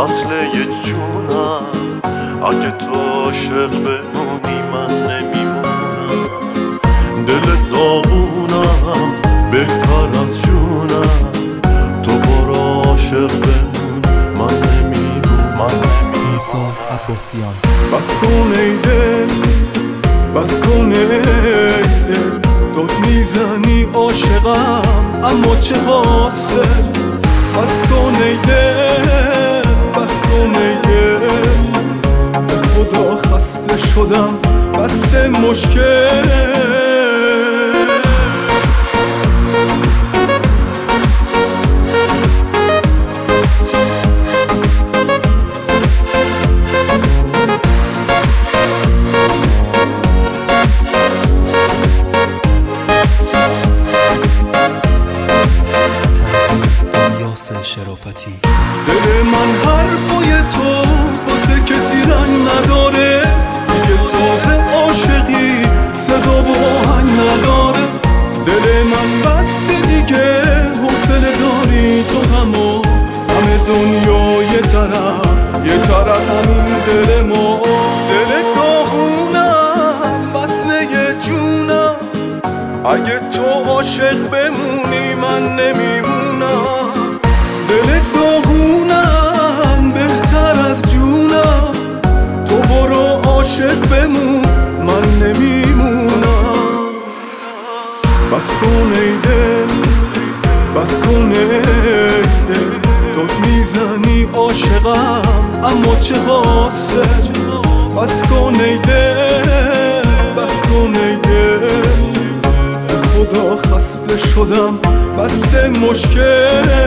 وصله جونم، اگه تو عاشق بمونی من نمیمونم. دل داغونم بهتر از جونم، تو برو عاشق بمون من نمیمونم. موسی عباسیان. بس کن ای دل، بس کن ای دل، داد میزنی عاشقم اما چه حاصل. بس کن ای دل، بس کن ای دل، به خدا خسته شدم بس مشکل. شرافتی. دل من حرفای تو واسه کسی رنگ نداره، دیگه ساز عاشقی صدا و آهنگ نداره. دل من بسته دیگه حوصله داری تو همه دنیا یه طرف همین دل ما. دل داغونم وصله جونم، اگه تو عاشق بمونی من نمیمونم. دل داغونم بهتر از جونم، تو برو عاشق بمون من نمیمونم. بس کن ای دل، بس کن ای دل، داد میزنی عاشقم اما چه حاصل. بس کن ای دل، بس کن ای دل، به خدا خسته شدم بس مشکل.